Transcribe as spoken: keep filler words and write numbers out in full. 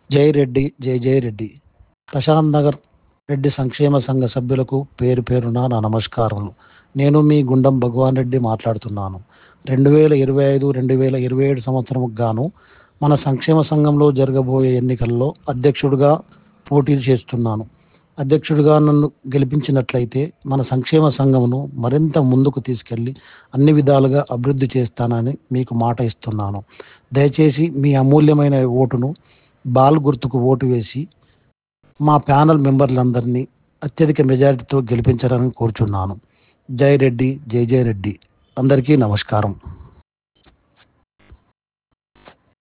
జై రెడ్డి జై జై రెడ్డి. ప్రశాంత్ నగర్ రెడ్డి సంక్షేమ సంఘ సభ్యులకు పేరు పేరున నా నమస్కారములు. నేను మీ గుండం భగవాన్ రెడ్డి మాట్లాడుతున్నాను. రెండు వేల ఇరవై ఐదు రెండు వేల ఇరవై ఏడు సంవత్సరంకు గాను మన సంక్షేమ సంఘంలో జరగబోయే ఎన్నికల్లో అధ్యక్షుడిగా పోటీ చేస్తున్నాను. అధ్యక్షుడిగా నన్ను గెలిపించినట్లయితే మన సంక్షేమ సంఘమును మరింత ముందుకు తీసుకెళ్ళి అన్ని విధాలుగా అభివృద్ధి చేస్తానని మీకు మాట ఇస్తున్నాను. దయచేసి మీ అమూల్యమైన ఓటును బాల్ గుర్తుకు ఓటు వేసి మా ప్యానల్ మెంబర్లందరినీ అత్యధిక మెజారిటీతో గెలిపించాలని కోరుచున్నాను. జై రెడ్డి జై జై రెడ్డి. అందరికీ నమస్కారం.